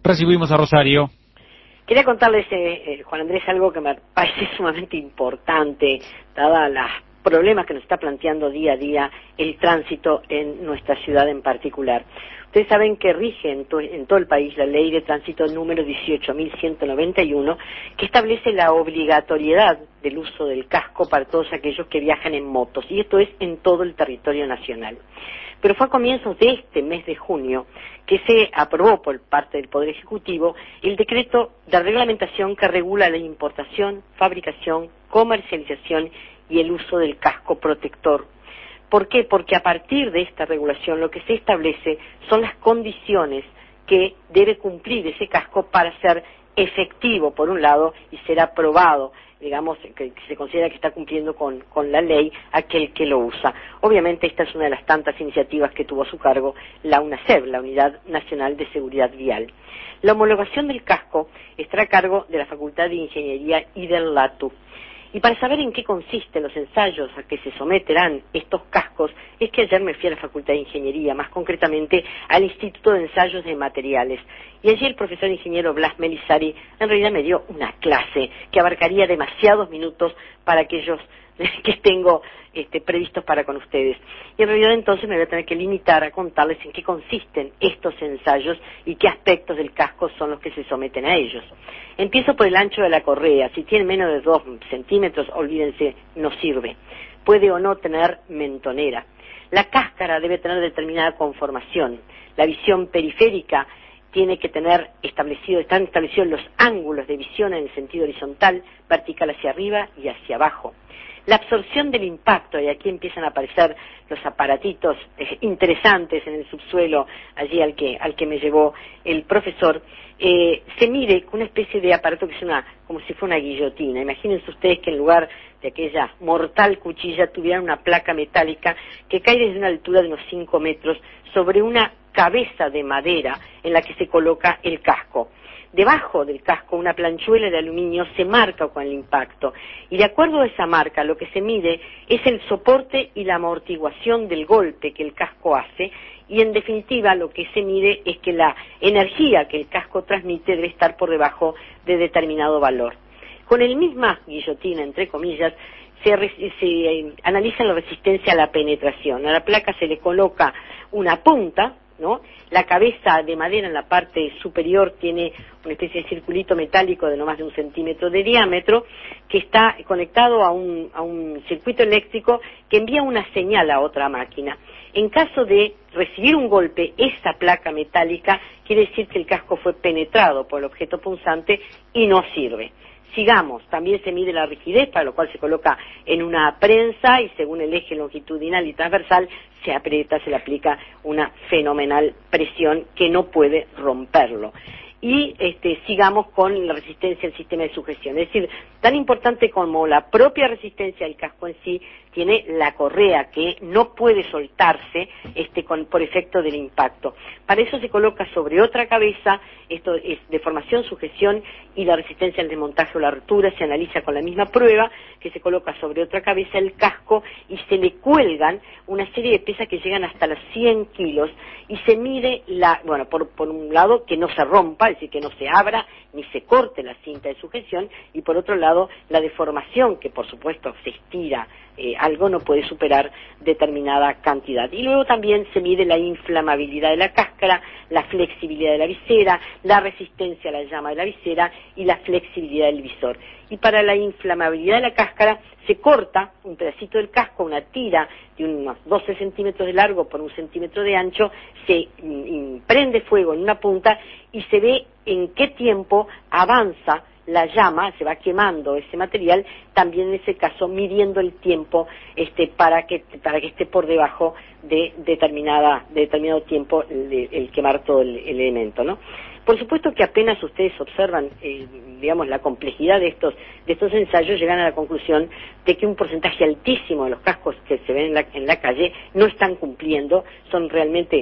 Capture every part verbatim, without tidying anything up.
Recibimos a Rosario. Quería contarles, eh, eh, Juan Andrés, algo que me parece sumamente importante, dada los problemas que nos está planteando día a día el tránsito en nuestra ciudad en particular. Ustedes saben que rige en, to en todo el país la ley de tránsito número dieciocho mil ciento noventa y uno, que establece la obligatoriedad del uso del casco para todos aquellos que viajan en motos, y esto es en todo el territorio nacional. Pero fue a comienzos de este mes de junio que se aprobó por parte del Poder Ejecutivo el decreto de reglamentación que regula la importación, fabricación, comercialización y el uso del casco protector. ¿Por qué? Porque a partir de esta regulación lo que se establece son las condiciones que debe cumplir ese casco para ser efectivo, por un lado, y ser aprobado, digamos, que, que se considera que está cumpliendo con, con la ley aquel que lo usa. Obviamente esta es una de las tantas iniciativas que tuvo a su cargo la UNASEV, la Unidad Nacional de Seguridad Vial. La homologación del casco estará a cargo de la Facultad de Ingeniería y del LATU. Y para saber en qué consisten los ensayos a que se someterán estos cascos, es que ayer me fui a la Facultad de Ingeniería, más concretamente al Instituto de Ensayos de Materiales. Y allí el profesor ingeniero Blas Melizari en realidad me dio una clase que abarcaría demasiados minutos para aquellos que tengo este, previstos para con ustedes. Y en realidad entonces me voy a tener que limitar a contarles en qué consisten estos ensayos y qué aspectos del casco son los que se someten a ellos. Empiezo por el ancho de la correa. Si tiene menos de dos centímetros, olvídense, no sirve. Puede o no tener mentonera. La cáscara debe tener determinada conformación. La visión periférica tiene que tener establecido, están establecidos los ángulos de visión en el sentido horizontal, vertical hacia arriba y hacia abajo. La absorción del impacto, y aquí empiezan a aparecer los aparatitos eh, interesantes en el subsuelo, allí al que, al que me llevó el profesor, eh, se mide con una especie de aparato que es una, como si fuera una guillotina. Imagínense ustedes que en lugar de aquella mortal cuchilla tuvieran una placa metálica que cae desde una altura de unos cinco metros sobre una cabeza de madera en la que se coloca el casco. Debajo del casco una planchuela de aluminio se marca con el impacto y de acuerdo a esa marca lo que se mide es el soporte y la amortiguación del golpe que el casco hace y en definitiva lo que se mide es que la energía que el casco transmite debe estar por debajo de determinado valor. Con el misma guillotina, entre comillas, se, se analiza la resistencia a la penetración. A la placa se le coloca una punta, ¿no? La cabeza de madera en la parte superior tiene una especie de circulito metálico de no más de un centímetro de diámetro que está conectado a un, a un circuito eléctrico que envía una señal a otra máquina. En caso de recibir un golpe, esa placa metálica quiere decir que el casco fue penetrado por el objeto punzante y no sirve. Sigamos, también se mide la rigidez, para lo cual se coloca en una prensa y según el eje longitudinal y transversal se aprieta, se le aplica una fenomenal presión que no puede romperlo. Y este, sigamos con la resistencia al sistema de sujeción. Es decir, tan importante como la propia resistencia del casco en sí, tiene la correa que no puede soltarse este, con, por efecto del impacto. Para eso se coloca sobre otra cabeza, esto es deformación, sujeción y la resistencia al desmontaje o la rotura, se analiza con la misma prueba, que se coloca sobre otra cabeza el casco y se le cuelgan una serie de pesas que llegan hasta los cien kilos y se mide, la, bueno, por, por un lado que no se rompa, es decir, que no se abra ni se corte la cinta de sujeción y por otro lado la deformación, que por supuesto se estira, eh, algo no puede superar determinada cantidad. Y luego también se mide la inflamabilidad de la cáscara, la flexibilidad de la visera, la resistencia a la llama de la visera y la flexibilidad del visor. Y para la inflamabilidad de la cáscara se corta un pedacito del casco, una tira de unos doce centímetros de largo por un centímetro de ancho, se prende fuego en una punta y se ve en qué tiempo avanza la llama, se va quemando ese material, también en ese caso midiendo el tiempo este, para que para que esté por debajo de determinada de determinado tiempo el, el quemar todo el, el elemento, ¿no? Por supuesto que apenas ustedes observan, eh, digamos, la complejidad de estos de estos ensayos, llegan a la conclusión de que un porcentaje altísimo de los cascos que se ven en la, en la calle no están cumpliendo, son realmente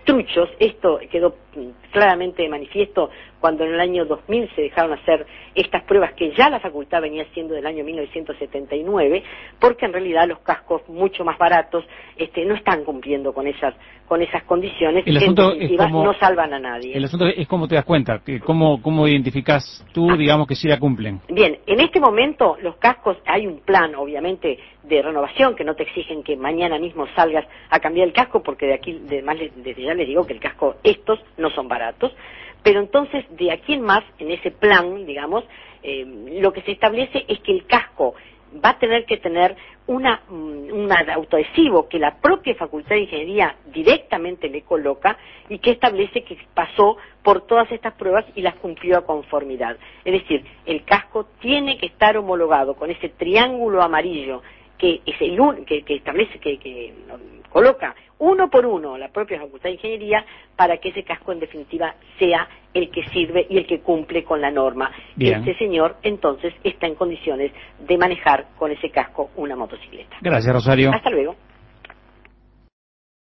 truchos. Esto quedó claramente de manifiesto cuando en el año dos mil se dejaron hacer estas pruebas que ya la facultad venía haciendo del año mil novecientos setenta y nueve, porque en realidad los cascos mucho más baratos este, no están cumpliendo con esas con esas condiciones, el que en asunto definitiva es como, no salvan a nadie. El asunto es cómo te das cuenta, que cómo, cómo identificás tú, Ah, digamos, que sí la cumplen. Bien, en este momento los cascos, hay un plan obviamente de renovación, que no te exigen que mañana mismo salgas a cambiar el casco, porque de aquí, además desde ya les digo que el casco, estos no son baratos, pero entonces de aquí en más, en ese plan, digamos, eh, lo que se establece es que el casco va a tener que tener una, un autoadhesivo que la propia Facultad de Ingeniería directamente le coloca y que establece que pasó por todas estas pruebas y las cumplió a conformidad. Es decir, el casco tiene que estar homologado con ese triángulo amarillo que es el un, que, que establece, que, que coloca uno por uno la propia Facultad de Ingeniería para que ese casco en definitiva sea el que sirve y el que cumple con la norma. Bien. Este señor entonces está en condiciones de manejar con ese casco una motocicleta. Gracias, Rosario. Hasta luego.